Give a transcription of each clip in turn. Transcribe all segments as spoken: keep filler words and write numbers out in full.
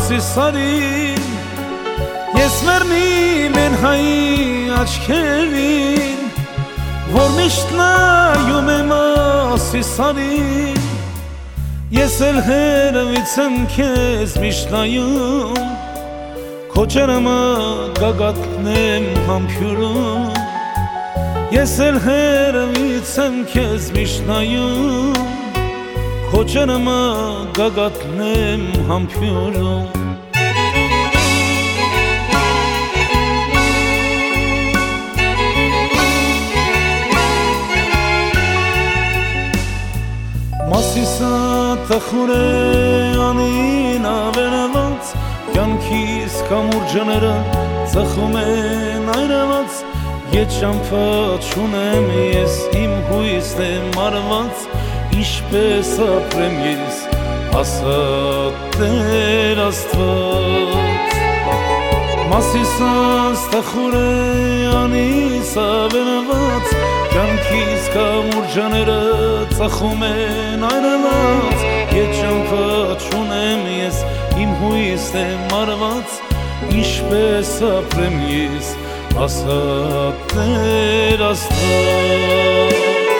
սիսարին, ես մեռնիմ են հայի աչքերին, որ միշտ նայում եմ ասիսարին, ես էլ հերվից եմ քեզ միշտ նայում, քո ջերմը գագաթն եմ համբուրում, ես էլ հերվից եմ քեզ միշտ նայում, քո ջերմը գագաթն եմ համբուրում։ Մասիսը տխուր է անին ավերված, կյանքիս կամուրջները ծխում են այրված, ետ ճամփա չունեմ ես իմ հույսն եմ արված, ինչպես ապրեմ ես ասա Տեր Աստված։ Մասիսս տխուր է անիս ավերված, կյանքիս կամուրջները ծխում են այրված, ետ ճամփա չունեմ ես իմ հույսն եմ արված, ինչպես ապրեմ ես ասա Տեր Աստված։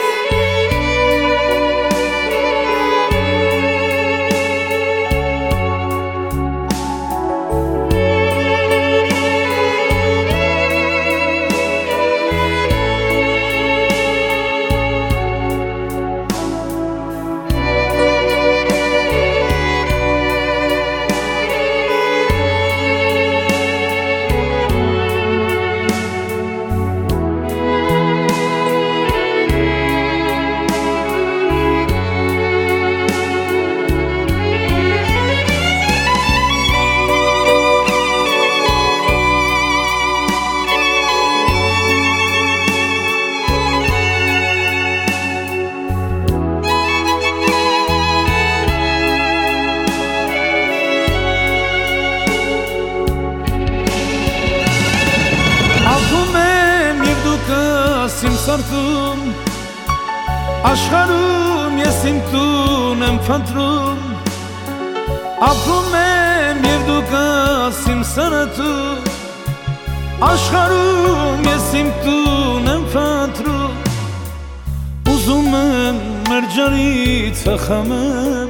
Իմ սարդում, աշխարհում ես իմ տուն եմ փնտրում, ապրում եմ և դու կաս իմ սրտում, աշխարհում ես իմ տուն եմ փնտրում, ուզում եմ մեր ջարից խմեմ,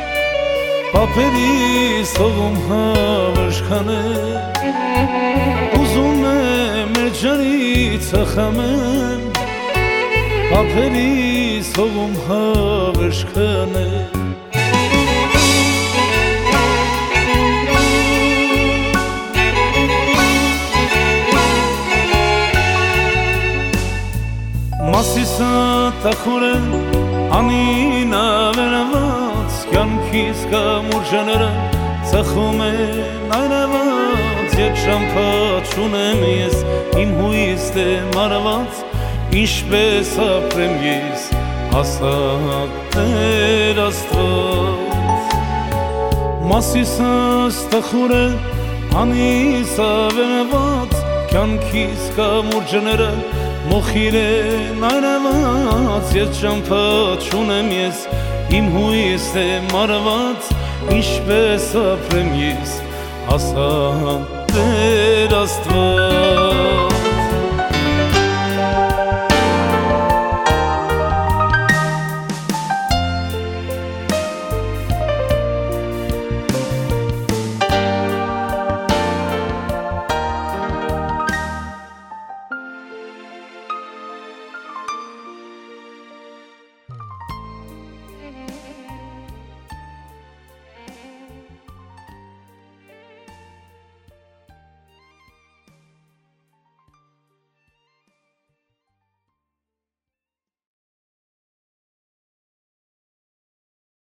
պապերիս հողում հավաշքանեմ, ուզում եմ մեր ջարից խմեմ, պապերիս հողում հավաշքանեմ։ Մասիսը տխուր է անին ավերված, կյանքիս կամուրջները ծխում են այրված, ետ ճամփա չունեմ ես իմ հույսն եմ արված, ինչպես ապրեմ ես ասա Տեր Աստված։ Մասիսս տխուր է անիս ավերված, կյանքիս կամուրջները մոխիր են այրված, ետ ճամփա չունեմ ես իմ հույսն եմ արված, ինչպես ապրեմ ես ասա Տեր Աստված։